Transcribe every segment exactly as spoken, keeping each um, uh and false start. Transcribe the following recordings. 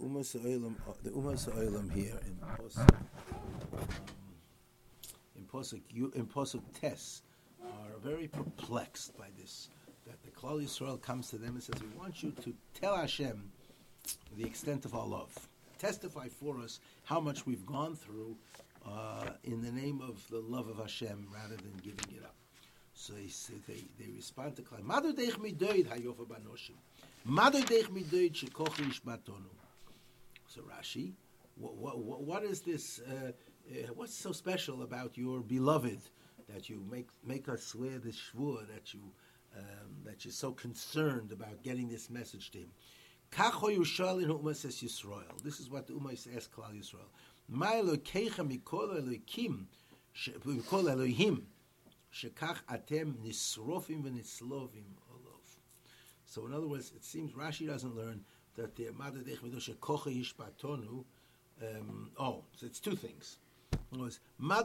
Umas Oilam, the Umas Oilam here in Posuk, um, in Posuk, in Posuk Tes, are very perplexed by this. That the Klal Yisrael comes to them and says, "We want you to tell Hashem the extent of our love. Testify for us how much we've gone through uh, in the name of the love of Hashem, rather than giving it up." So they say, they, they respond to Klal. Madu deich midoid hayofa banoshim. Madu deich midoid shekochi ishmatonu. So Rashi, what, what, what is this? Uh, uh, what's so special about your beloved that you make make us swear this shvur that you um, that you're so concerned about getting this message to him? Kacho yushal in umas es Yisrael. This is what the umas ask Klal Yisrael. Ma Elokecha mikol Elokim mikol Elohim shekach atem nisrofim v'nitzlovim olov. So in other words, it seems Rashi doesn't learn that the Madadech Midoshe Kocha Yishpatonu. Oh, so it's two things. There's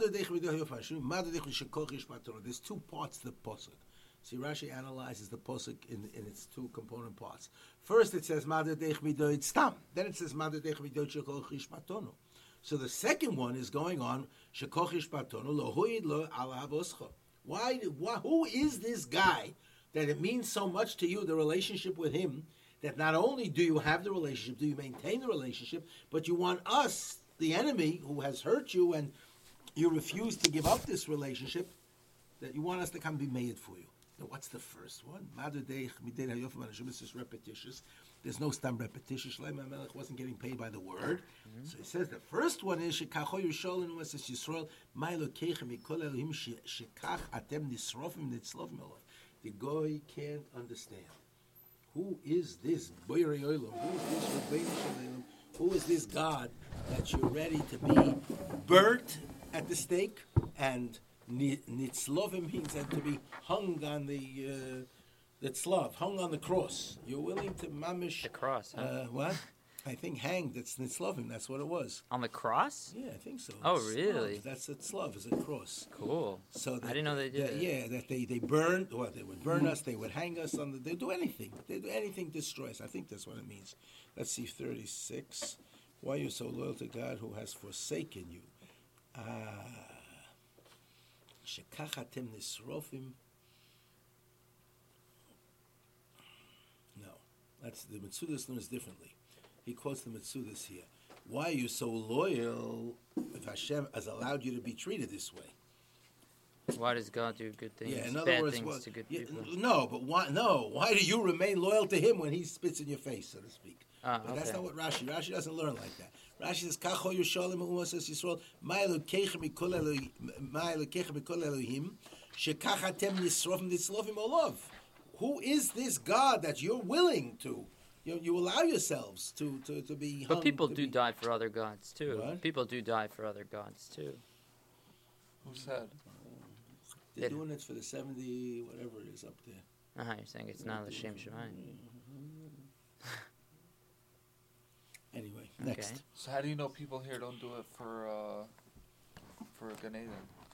two parts to the posuk. See, Rashi analyzes the posuk in, in its two component parts. First, it says Madadech Midoid Stam. Then it says Madadech Midoid Shekoch Yishpatonu. So the second one is going on Shekoch Yishpatonu Lo Hoid Lo Ala Avoscha. Why? Why? Who is this guy that it means so much to you? The relationship with him. That not only do you have the relationship, do you maintain the relationship, but you want us, the enemy who has hurt you, and you refuse to give up this relationship, that you want us to come be made for you. Now, what's the first one? This is repetitious. There's no stam repetition. Shlomo HaMelech wasn't getting paid by the word. Mm-hmm. So he says the first one is Shekacho Yishol in Umas Yisrael Ma Elokeichem Mikol Elohim Shekach Atem Nisrofim Nitzlovim Olov. The goy can't understand. Who is this Boirei Olam? Who is this Rebbeinu Shalom? Who is this God that you're ready to be burnt at the stake, and nitzlovim means that to be hung on the uh, the tzlav, hung on the cross. You're willing to mamish the cross. Huh? Uh, what? I think hanged. That's nitzlovim. That's what it was. On the cross? Yeah, I think so. Oh, it's really? Tzlav. That's a tzlav. Is a cross. Cool. So that, I didn't know they did that, that. Yeah, that they they burned. What they would burn us. They would hang us on the. They do anything. They do anything to destroy us. I think that's what it means. Let's see, thirty-six. Why are you so loyal to God who has forsaken you? Ah, shekachatem nisrofim. No, that's the Metzudas learns differently. He quotes the Metzudas here. Why are you so loyal if Hashem has allowed you to be treated this way? Why does God do good things, yeah, in other bad words, things well, to good yeah, people? No, but why? No, why do you remain loyal to Him when He spits in your face, so to speak? Ah, but okay. that's not what Rashi. Rashi doesn't learn like that. Rashi says, "Kacho Yishalim Umas Yisrael, Ma'elu Keichem Mikol Elohim, Ma'elu Keichem Mikol Elohim, Shekach Atem Nisrofim Nitzlovim Olov." Who is this God that you're willing to? You, you allow yourselves to, to, to be hung, But people to do be... die for other gods, too. What? People do die for other gods, too. Who said? They're Yeah. doing it for the seventy, whatever it is up there. Uh-huh, you're saying it's not L'Shem Shemayim. Anyway, Okay. next. So how do you know people here don't do it for uh, for Gan Eden?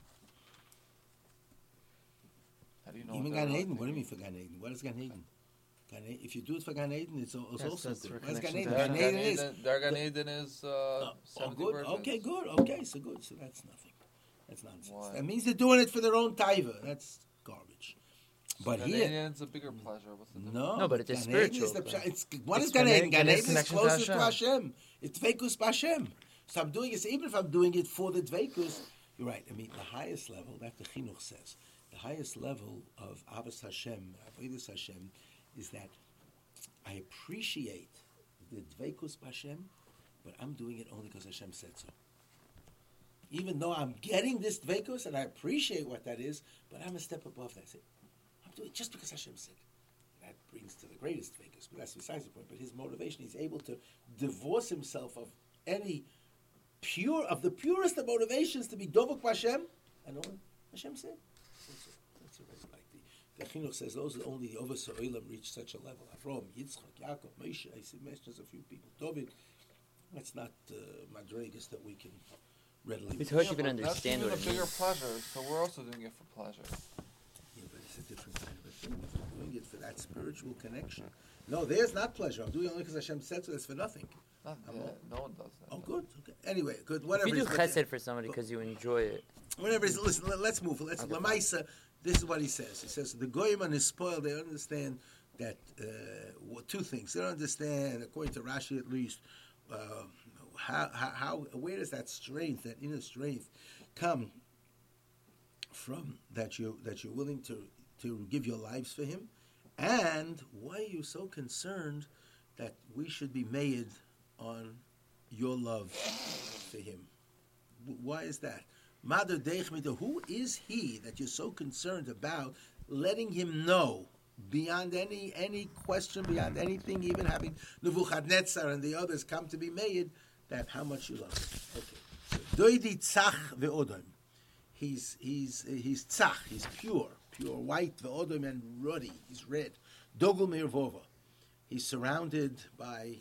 How do you know? Even what they're Gan not Eden. What do you mean thinking? for Gan Eden? What is Gan Eden? Gan Eden? If you do it for Gan Eden, it's, al- it's Yes, also that's good. for What is Gan connection Eden? to Their Gan Gan Eden is. Eden, their Gan the- Eden is uh, Oh, seventy good. virgins. Okay, good. Okay, so good. So that's nothing. That's nonsense. Why? That means they're doing it for their own taiva. That's garbage. So But Gan here, Eden's a bigger pleasure. What's the difference? no, No, but it's a Gan Eden spiritual is the- thing. it's, what It's is Gan Gan Eden? Eden- Gan Gan Eden's Eden is connection to closest to Hashem. Hashem. It's dveikus b'Hashem. So I'm doing it. Even if I'm doing it for the dveikus, you're right. I mean, the highest level, that the Chinuch says, the highest level of Abbas Hashem, Avodas Hashem, is that I appreciate the dveikus b'Hashem, but I'm doing it only because Hashem said so. Even though I'm getting this dveikus and I appreciate what that is, but I'm a step above that. I say, I'm doing it just because Hashem said. That brings to the greatest dveikus, but that's besides the point. But his motivation, he's able to divorce himself of any pure, of the purest of motivations to be dovuk b'Hashem, and all Hashem said. That's, that's already like the, the Chinuch says those are only the Ovos Ha'olam reach such a level. Avraham, Yitzchak, Yaakov, Moshe, I see mentions a few people. David, that's not uh, madregas that we can readily. It's hard to Yeah, even but understand that's what even it a bigger means. pleasure. So we're also doing it for pleasure. Yeah, but it's a different kind of a thing. If I'm doing it for that spiritual connection. No, there's not pleasure. I'm doing it only because Hashem said so. It's for nothing. Not, I'm yeah, all- no one does that. Oh, good. Okay. Anyway, good. Whatever. If you do it is, but- chesed for somebody because you enjoy it, Whatever it is, listen, let, let's move. Let's, Okay, Lamaisa, this is what he says. He says, the Goyim and his spoil, they understand that, uh, well, two things. They don't understand, according to Rashi at least, uh, how, how, how, where does that strength, that inner strength, come from that you that you're willing to to give your lives for him, and why are you so concerned that we should be made on your love for him? W- Why is that? Mother Deichmida, who is he that you're so concerned about letting him know beyond any any question, beyond anything, even having Nebuchadnezzar and the others come to be made, that how much you love him? Okay. Doidi tzach ve'odom. He's he's he's tzach. He's pure, pure white ve'odom and ruddy. He's red. Dogel me'ervova. He's surrounded by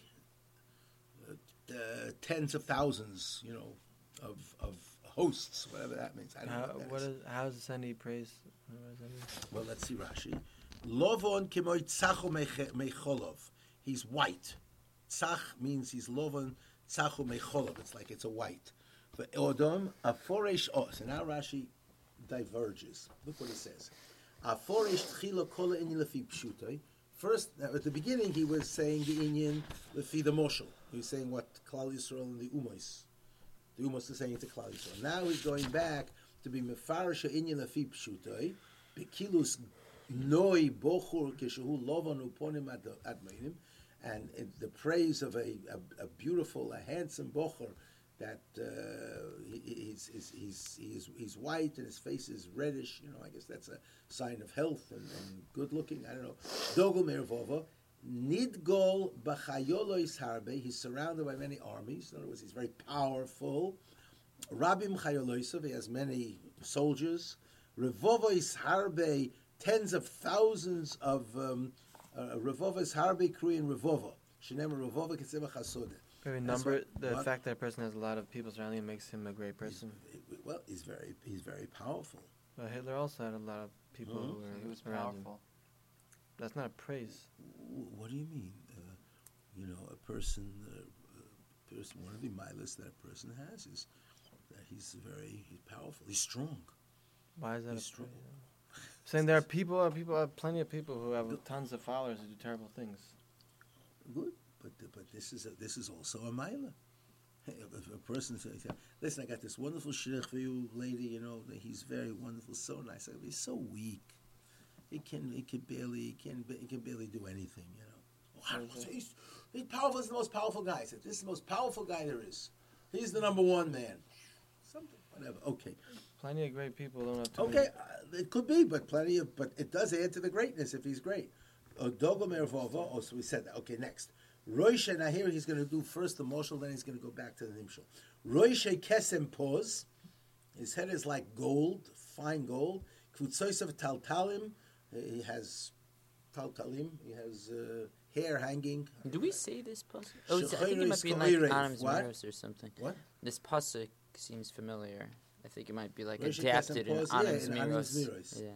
uh, uh, tens of thousands, you know, of of hosts, whatever that means. I don't How, know what that what is. is, how does this any praise? What does that mean? Well, let's see Rashi. Lovon kemoi tzachu mecholov. He's white. Tzach means he's lovon tzachu mecholov. It's like it's a white. For Odom, a foresh os. And now Rashi diverges. Look what he says. A foresh tchila kola inyan lefi pshutoi. First, now, at the beginning, he was saying the inyan lefi the moshel. He was saying what Klal Yisrael and the Umos. The Umos is saying to Klal Yisrael. Now he's going back to be mefarish inyan lefi pshutoi. Bekilus noi bochur keshehu lovan uponim admeinim, and in the praise of a, a, a beautiful, a handsome bochur that uh, he, he's, he's, he's, he's, he's white and his face is reddish. You know, I guess that's a sign of health and, and good looking. I don't know. Dogel mervova. Nidgol b'chayolois harbe. He's surrounded by many armies. In other words, he's very powerful. Rabim chayoloisav. He has many soldiers. Revovois harbe. Tens of thousands of um, uh, revovois harbe Korean revova. Shenem revova ketzeva chasodeh. Maybe That's number what- the what? fact that a person has a lot of people surrounding him makes him a great person. He's, well, he's very he's very powerful. But Hitler also had a lot of people Mhm. who were He was around him. powerful. That's not a praise. W- What do you mean? Uh, you know, a person, uh, a person, one of the milas that a person has is that he's very he's powerful. He's strong. Why is that He's a strong. praise? Saying there are people, are people, have plenty of people who have tons of followers who do terrible things. Good, but but this is a, this is also a mila. If a person says, "Listen, I got this wonderful shidduch for you, lady. You know, that he's very wonderful, so nice. But he's so weak. He can he can barely he can he can barely do anything. You know, wow, so he's, he's powerful. He's the most powerful guy. I said, this is the most powerful guy there is. He's the number one man. Something, whatever. Okay, Plenty of great people don't have to. okay, uh, it could be, but plenty of, but it does add to the greatness if he's great. Odogo mervova. Oh, so we said that. Okay, next. Roisha, now here he's going to do first the moshel, then he's going to go back to the nimshal. Roisha kesem pos, his head is like gold, fine gold. Kvutsoisav taltalim, he has taltalim, he has uh, hair hanging. do we say this pasuk? Oh, it's, I think it might be in Shechayre like skoirev. Adam's What? Mirrors or something. What? This pasuk seems familiar. I think it might be like Rosh adapted in Hashanah pause, yeah, Adam's in Adam's Mirrors. Mirrors. Yeah.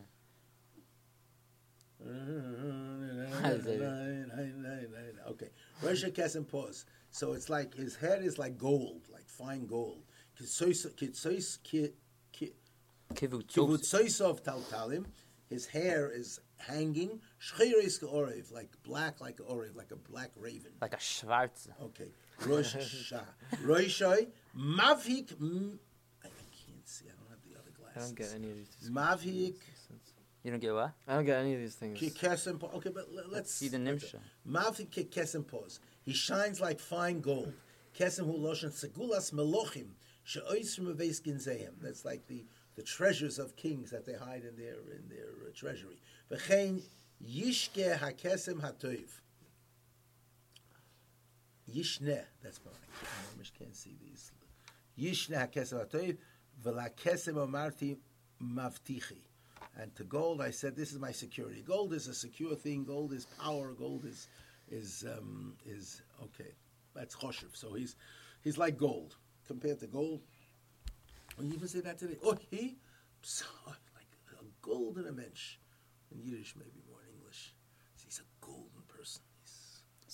Okay, Roisha kesem pos. So it's like his head is like gold, like fine gold. Kitsois ki Kivut Kivutsoisov taltalim, his hair is hanging. Shchiris orev, like black, like orev, like a black raven. like a schwarze. Okay, Rosh Shah, Roishoi Mavhik. m- I can't see. I don't have the other I glasses. don't get any of these. Mavhik You don't get what? I don't get any of these things. kikesem. po- Okay, but let- let's See the nimsha. Mavhik kikesem pos. He shines like fine gold. Kesem hu loshen segulas melochim sheoisrim aves ginzeim. That's like the the treasures of kings that they hide in their in their uh, treasury. V'chein yishke hakesem hatoiv. Yishne, that's my I almost can't see these. Yishne hakesem hatoiv v'lakesem amarti mavtichi. And to gold, I said, this is my security. Gold is a secure thing. Gold is power. Gold is is um, is okay. That's choshev. So he's he's like gold compared to gold. We even say that today. Oh, he so, like a golden mensch. In Yiddish, maybe more.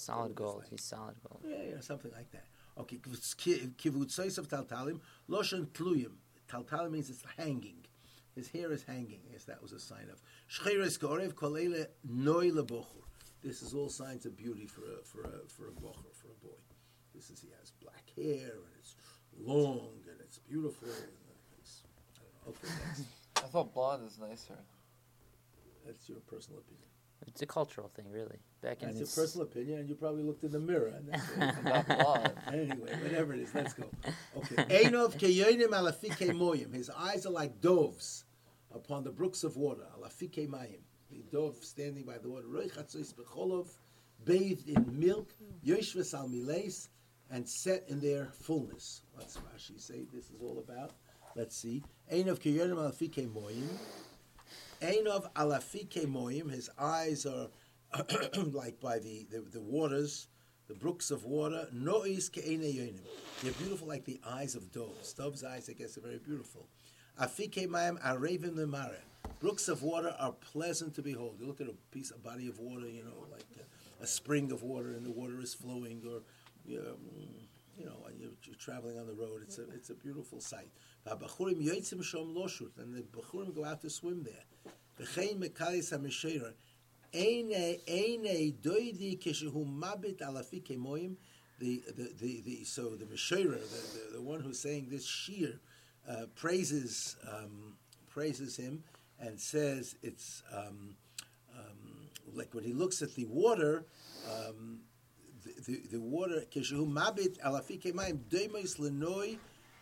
Solid gold is gold. like- He's solid gold. Yeah, yeah, something like that. Okay, kivutzois of taltalim, loshon tluyim. Taltalim means it's hanging. His hair is hanging. Yes, that was a sign of shcheres korev kolele noy lebochur. This is all signs of beauty for a for a for a bocher, for a boy. This is he has black hair and it's long and it's beautiful. And it's, I don't know. Okay, next. I thought blonde is nicer. That's your personal opinion. It's a cultural thing, really. Back in That's your this- personal opinion, and you probably looked in the mirror. And that's it. Not blonde. Anyway, whatever it is, let's go. Okay. Einov keyonim alafike moyim. His eyes are like doves upon the brooks of water. Alafike mayim. The dove standing by the water. Roy chatzos becholov, bathed in milk. Yoshves al miles, and set in their fullness. What's Rashi say this is all about? Let's see. Einov keyonim alafike moyim. Einov alafike moyim. His eyes are like by the, the, the waters, the brooks of water. Nois ke'enei yonim. They're beautiful like the eyes of doves. Doves' eyes, I guess, are very beautiful. Afike mayim arevim lemare. Brooks of water are pleasant to behold. You look at a piece, a body of water, you know, like a, a spring of water, and the water is flowing, or you know, you know you're, you're traveling on the road. It's a it's a beautiful sight. V'habachurim yotzim shom loshut, and the bachurim go out to swim there. V'chein mekalis hamishera. Eine eine doidi kishehu mabit alafike moyim. The the the the so the Meshera, the, the the one who's saying this shir, uh, praises um, praises him and says it's um, um, like when he looks at the water, um, the, the the water kishehu mabit alafike moyim deimos lenoi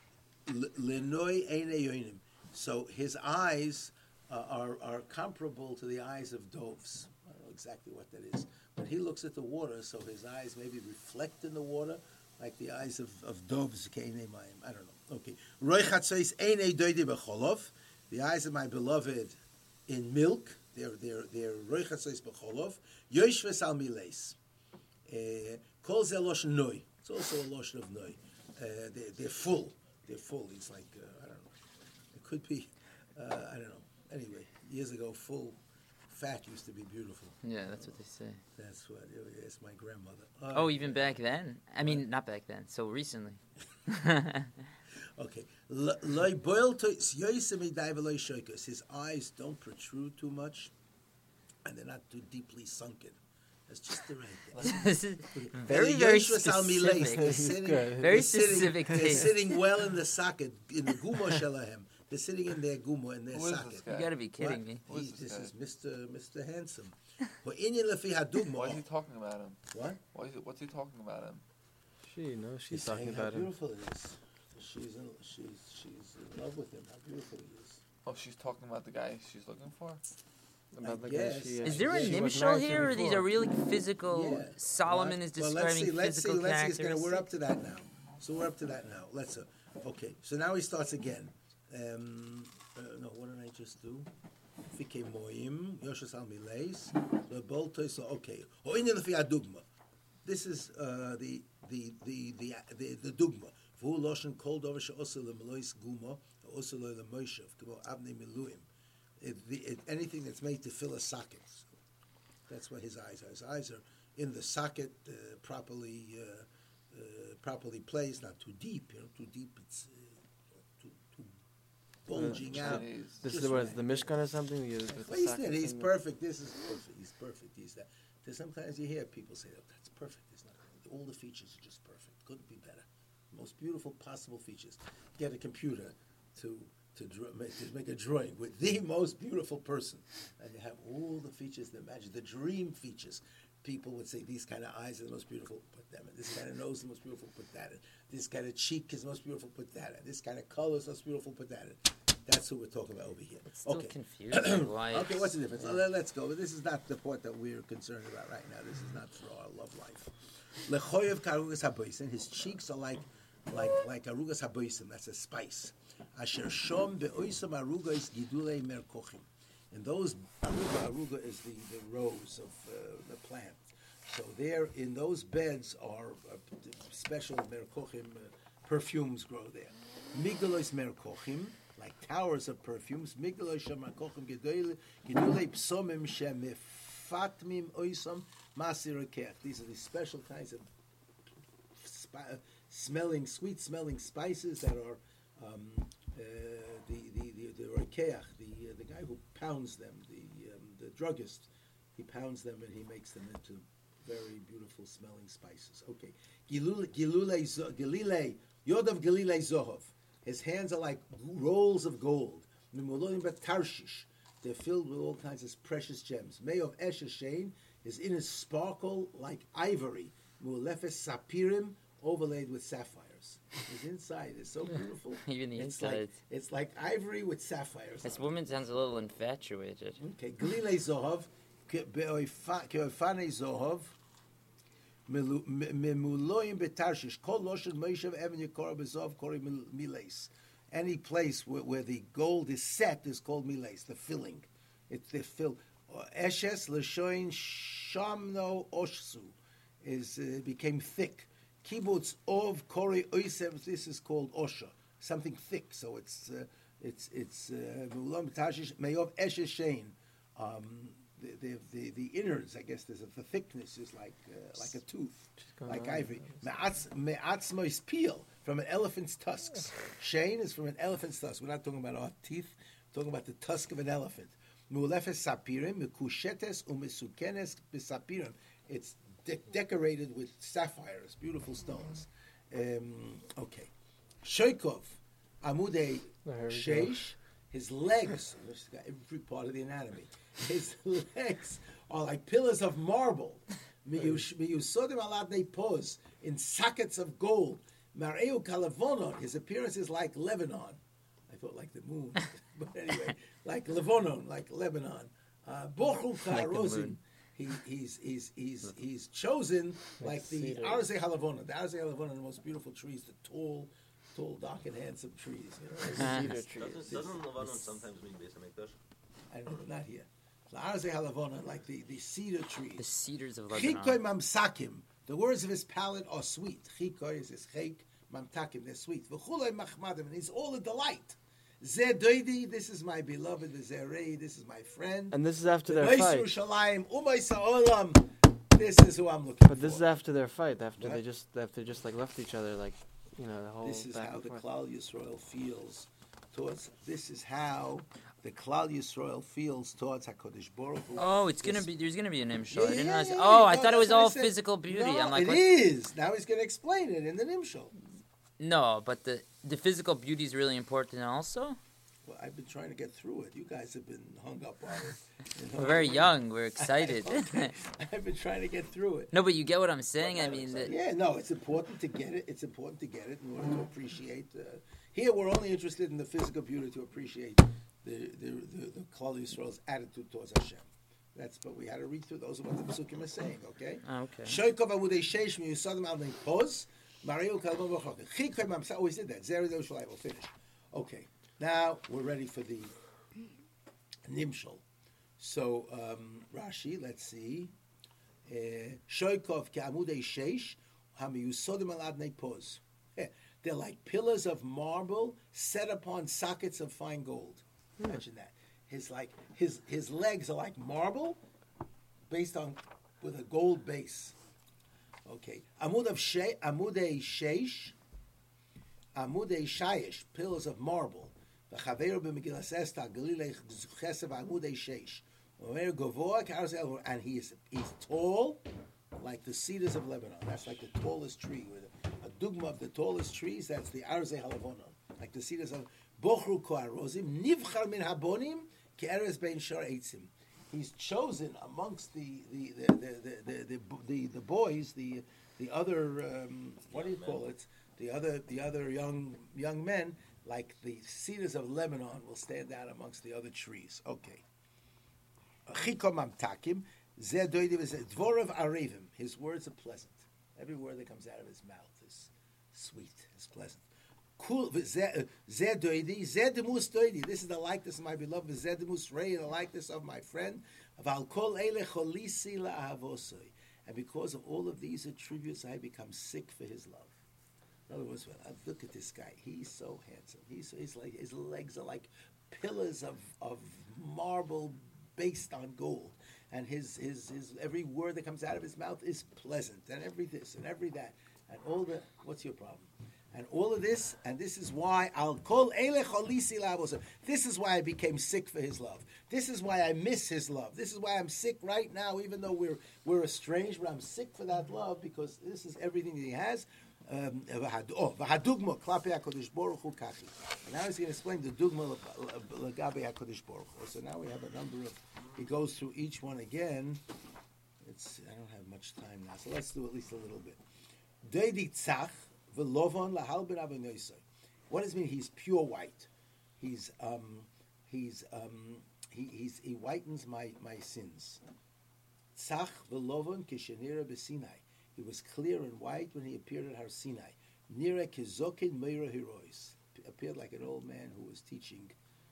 lenoi eine yonim. So his eyes uh, are are comparable to the eyes of doves. I don't know exactly what that is. When he looks at the water, so his eyes maybe reflect in the water, like the eyes of, of doves. I don't know. Okay. Roy chatzos einei doidi becholov. The eyes of my beloved in milk. They're they're they're roy chatzos becholov. Yoshves al miles. Kol ze loshon noi. It's also a loshon of noi. Uh, they they're full. They're full. He's like uh, I don't know. It could be uh, I don't know. Anyway, years ago, full. Fat used to be beautiful. Yeah, that's what they say. That's what. It's my grandmother. Uh, Oh, even back then? I mean, not back then. So recently. Okay. Loi boil to yoisemi daiveloi shoikos. His eyes don't protrude too much, and they're not too deeply sunken. That's just the right thing. This is very, very specific. They're sitting, Very they're specific sitting, They're taste. sitting well in the socket in the gumo shelahem. They're sitting in their gumo in their Who is socket. this You guy? gotta be kidding What? me. Who is He- this this guy? is Mister Mister Handsome. Well, inyan lefi hadugma. Why is he talking about him? What? Why is he, what's he talking about him? She knows she's He's talking saying how about him. beautiful it is. She's in, she's she's in love with him. How beautiful he is. Oh, she's talking about the guy she's looking for? About I the guy guess. she, uh, Is there a Yeah. she was nimshal married to here, or these before. are really physical? Yeah. Solomon What? is Well, describing let's see, let's physical see, let's see. It's gonna, characteristics. we're up to that now. So we're up to that now. Let's. Uh, okay. So now he starts again. Um, uh, no, what did I just do? Fike moim yoshas al mileis the boltos. Okay. O inyan lefi hadugma. This is uh, the the the the the, the dugma. V'hu loshen kol dover she'osa lemelois guma also lemoshev k'mo avnei miluim. It, the, it, anything that's made to fill a socket. That's what his eyes are. His eyes are in the socket, uh, properly uh, uh, properly placed, not too deep. You know, too deep. It's uh, too, too bulging out. Chinese. This Just is what is right. the Mishkan or something? You, with the Well, he's, sockets he's and the- perfect. This is perfect. He's perfect. He's that. There's sometimes you hear people say, "Oh, that's perfect." It's not. All the features are just perfect. Couldn't be better. Most beautiful possible features. Get a computer to to, draw, make, to make a drawing with the most beautiful person, and you have all the features. The imagine the dream features. People would say these kind of eyes are the most beautiful. Put them in. This kind of nose is the most beautiful. Put that in. This kind of cheek is the most beautiful. Put that in. This kind of color is the most beautiful. Put that in. That's who we're talking about over here. It's still okay. confusing. Why? Okay, what's the difference? Yeah. Let- Let's go. This is not the point that we're concerned about right now. This is not for our love life. Lechoyev karugas haboisim. His cheeks are like, like, like arugas haboisim. That's a spice. Asher shom beoisam arugas gidulei merkochim. And those aruga, aruga is the, the rose of uh, the plant. So there, in those beds are uh, special merkochim uh, perfumes grow there. Migdalos merkochim, like towers of perfumes. Migdalos shemerkochim gidulei gidulei psomim Fatmim oisam masirokech. These are the special kinds of spi- uh, smelling, sweet-smelling spices that are um, uh, the the the the rokeach, the uh, the guy who pounds them, the um, the druggist. He pounds them and he makes them into very beautiful smelling spices. Okay, Gilule Gilule Zo- Galile Yodav Galile Zohov. His hands are like rolls of gold. Mimulonim bet Tarshish. They're filled with all kinds of precious gems. May of Esheshain, his inner sparkle like ivory. Mulefes Sapirim, overlaid with sapphires. His inside is so beautiful. Even the it's inside. Like, it's like ivory with sapphires. This on it. woman sounds a little infatuated. Okay, Galile Zohov, Keoifane Zohov, Memuloim Betarshish, Kol Loshen Moshev Evan Yekora Bezov Kori Miles. Any place where, where the gold is set is called miles, the filling. It's the fill. Eshes Leshoin Shamno Oshsu is uh, became thick. Kibbutz Ov Kori Oisev. This is called Osha, something thick. So it's uh, it's it's Memuloim Betarshish Meyov Eshes Shein. Um, The, the, the, the innards, I guess, there's a, the thickness is like uh, like a tooth, like ivory. Me'atzmois peel, from an elephant's tusks. Shane is from an elephant's tusk. We're not talking about our teeth. We're talking about the tusk of an elephant. Mu'ulefes sapirim, mekushetes umesukenes besapirim. It's de- decorated with sapphires, beautiful stones. Um, okay. Shoykov, amudei sheish, his legs, which has got every part of the anatomy. His legs are like pillars of marble. Miyusodim aladnei pos, in sockets of gold. Mareu kalavonon, his appearance is like Lebanon. I thought like the moon, but anyway, like Lebanon, like Lebanon. Bochu Karozim, he he's he's he's he's chosen like the Arzei Halavona. The Arzei Halavona are the most beautiful trees, the tall, tall, dark and handsome trees. You know, cedar trees. Doesn't, doesn't Lebanon sometimes mean Beis Hamikdash? I don't know, not here. The Arzei Halavona, like the, the cedar trees. The cedars of Chikoy Lebanon. mamsakim. The words of his palate are sweet. Chikoy is his chik, mamtakim, they're sweet. V'chulei machmadim, and he's all a delight. Zeh doidi, this is my beloved. Zerei, this is my friend. And this is after their Beis fight. Yerushalayim, umay sa'olam. This is who I'm looking for. But this is after their fight. After What? they just after they just like left each other, like you know the whole. This is back how and the forth. Klal Yisrael feels towards. This is how the Klal Yisrael feels towards Hakadosh Baruch Hu. Oh, it's gonna This- be. There's gonna be an Yeah, imshal. I yeah, didn't yeah, realize. yeah, oh, yeah. I No, thought it was that's what I all said. physical beauty. No, I'm like, it what? is. Now he's going to explain it in the Nimshal. No, but the the physical beauty is really important also. Well, I've been trying to get through it. You guys have been hung up on it. You know? We're very young. We're excited. Okay. I've been trying to get through it. No, but you get what I'm saying. I mean, the, Yeah, no, it's important to get it. It's important to get it in order to appreciate. Uh, here, we're only interested in the physical beauty to appreciate the the the, the Klal Yisrael's attitude towards Hashem. That's what we had to read through. Those are what the Pesukim are saying. Okay. okay. Shoykov avudei sheish miyusadim al nei pos Mario kalvon v'chokin. Chikoy mamsa. Always did that. Zeri Yerushalayim. We'll finish. Okay. Now we're ready for the Nimshal. So um, Rashi, let's see. Shoykov ke'amudei sheish hamiyusodim al adnei pos. They're like pillars of marble set upon sockets of fine gold. Imagine that. His like his his legs are like marble, based on with a gold base. Okay. Amud of she, amudei sheish, amudei shayish, pillars of marble. V'chaveru b'megillas Esther galilei chesev amudei sheish. And he is he's tall, like the cedars of Lebanon. That's like the tallest tree. With a, a dugma of the tallest trees. That's the Arzei Halavona, like the cedars of Bochru Koarozim. Nivchar min habonim ke'eres bein shar eitzim. He's chosen amongst the the the the the, the, the, the boys, the the other um, what do you call it? The other the other young young men, like the cedars of Lebanon, will stand out amongst the other trees. Okay. Chikom amtakim, zeh doidim is dvorav arevim. His words are pleasant. Every word that comes out of his mouth is sweet, is pleasant. Cool. Zeh doidi, zeh demus doidi. This is the likeness of my beloved. Zeh demus rei, the likeness of my friend. Aval kol ele cholisi la'avosoi. And because of all of these attributes, I become sick for his love. In other words, well, look at this guy. He's so handsome. He's, he's like his legs are like pillars of of marble based on gold. and his, his, his every word that comes out of his mouth is pleasant, and every this and every that, and all the. What's your problem? And all of this, and this is why I'll call Elech Olisi Lavosa. This is why I became sick for his love. This is why I miss his love. This is why I'm sick right now, even though we're we're estranged, but I'm sick for that love because this is everything that he has. Um, oh, v'hadugma klapi HaKadosh Baruch Hu kachi. And now he's going to explain the dugma l'gabe HaKadosh Baruch Hu. So now we have a number of. He goes through each one again. It's I don't have much time now, so let's do at least a little bit. Deidi tzach. V'lovon lahal ben avonosai. What does it mean? He's pure white. He's um, he's um, he he's, he whitens my, my sins. Tzach v'lovon kishenira b'Sinai. He was clear and white when he appeared at Har Sinai. Nira kizokin meira herois. Appeared like an old man who was teaching.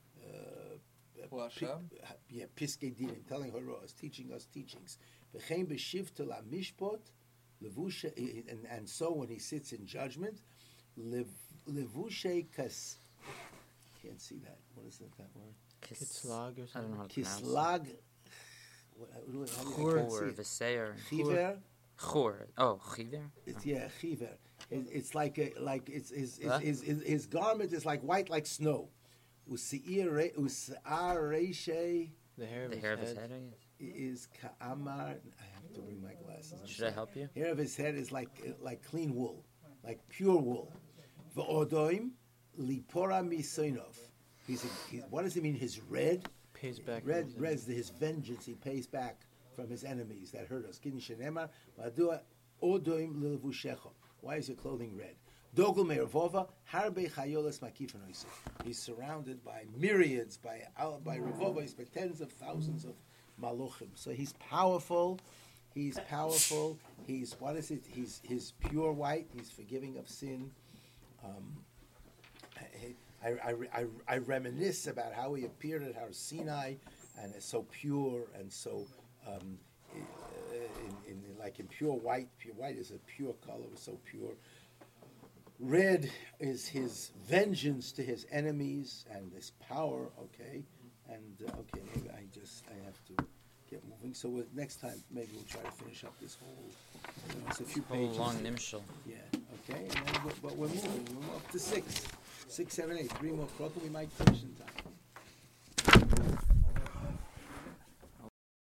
Uh, Who, Hashem? pi- yeah, piskei dinim, telling heroes, teaching us teachings. V'chein b'shiv to la mishpot. Levushe, and, and so when he sits in judgment, lev, levushe kas. Can't see that. What is that? That word? Kis- Kitzlag or I don't something. know how to pronounce it. Kislag. What, how do I- Chor, I can't see it. Viseir. Chiver. Chor. Oh, chiver? It's yeah, chiver. It, it's like a, like it's his his, Huh? his, his his garment is like white like snow. Usi'ir re- us'ar reishe The hair of The his hair head. of his head, I guess. is ka'amar. I have to bring my glasses. I'm Should I sorry. help you? Hair of his head is like like clean wool, like pure wool. V'odoim lipora misoinov. He's, a, he's what does it mean? His red, Pays back. red, his- red is his vengeance. He pays back from his enemies that hurt us. Kin shenemar v'adua odoim lilvushecho. Why is your clothing red? Dogul me'ervova harbe chayolas makifanoisu. He's surrounded by myriads, by al- by revovos, by tens of thousands of maluchim. So he's powerful. He's powerful. He's what is it? He's he's pure white. He's forgiving of sin. Um, I, I, I, I reminisce about how he appeared at Har Sinai, and is so pure and so um, in, in, in like in pure white. Pure white is a pure color. It's so pure. Red is his vengeance to his enemies and his power. Okay, and uh, okay, maybe I just I have to get moving. So with, next time maybe we'll try to finish up this whole. You know, it's a few Whole pages. long nimshal. Yeah. Okay, and then, we- but we're moving. We're up to six, six, seven, eight. Three more. Krokum, we might finish in time.